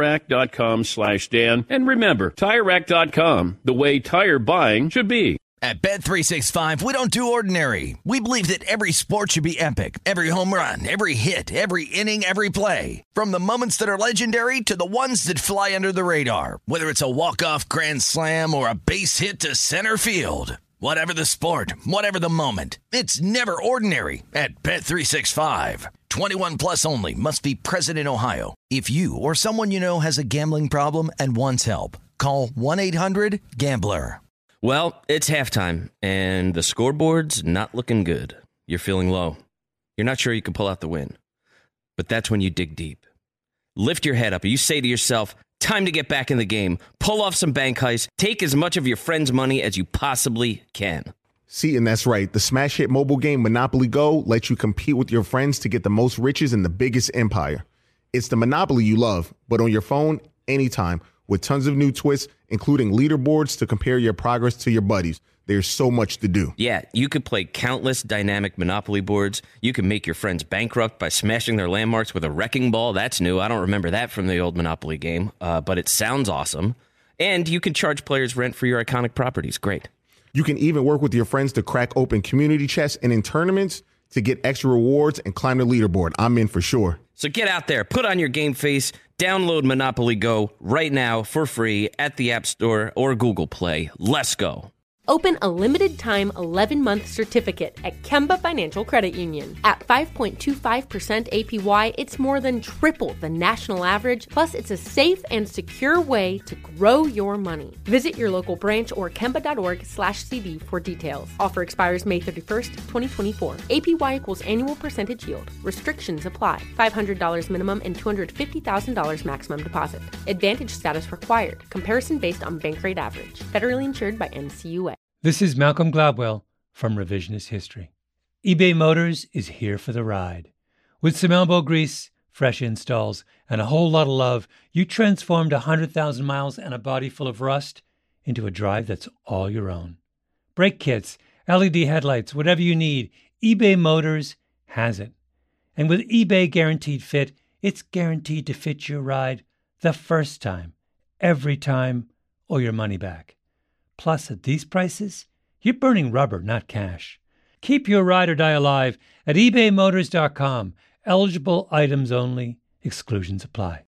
TireRack.com/Dan. And remember, TireRack.com, the way tire buying should be. At Bet365, we don't do ordinary. We believe that every sport should be epic. Every home run, every hit, every inning, every play. From the moments that are legendary to the ones that fly under the radar. Whether it's a walk-off grand slam or a base hit to center field. Whatever the sport, whatever the moment, it's never ordinary at Bet365. 21 plus only. Must be present in Ohio. If you or someone you know has a gambling problem and wants help, call 1-800-GAMBLER. Well, it's halftime, and the scoreboard's not looking good. You're feeling low. You're not sure you can pull out the win. But that's when you dig deep. Lift your head up, and you say to yourself, time to get back in the game. Pull off some bank heists. Take as much of your friend's money as you possibly can. See, and that's right. The smash hit mobile game Monopoly Go lets you compete with your friends to get the most riches in the biggest empire. It's the Monopoly you love, but on your phone, anytime, with tons of new twists, including leaderboards to compare your progress to your buddies. There's so much to do. Yeah, you could play countless dynamic Monopoly boards. You can make your friends bankrupt by smashing their landmarks with a wrecking ball. That's new. I don't remember that from the old Monopoly game, but it sounds awesome. And you can charge players rent for your iconic properties. Great. You can even work with your friends to crack open community chests and in tournaments to get extra rewards and climb the leaderboard. I'm in for sure. So get out there, put on your game face, download Monopoly Go right now for free at the App Store or Google Play. Let's go. Open a limited-time 11-month certificate at Kemba Financial Credit Union. At 5.25% APY, it's more than triple the national average, plus it's a safe and secure way to grow your money. Visit your local branch or kemba.org/CD for details. Offer expires May 31st, 2024. APY equals annual percentage yield. Restrictions apply. $500 minimum and $250,000 maximum deposit. Advantage status required. Comparison based on bank rate average. Federally insured by NCUA. This is Malcolm Gladwell from Revisionist History. eBay Motors is here for the ride. With some elbow grease, fresh installs, and a whole lot of love, you transformed 100,000 miles and a body full of rust into a drive that's all your own. Brake kits, LED headlights, whatever you need, eBay Motors has it. And with eBay Guaranteed Fit, it's guaranteed to fit your ride the first time, every time, or your money back. Plus, at these prices, you're burning rubber, not cash. Keep your ride or die alive at ebaymotors.com. Eligible items only. Exclusions apply.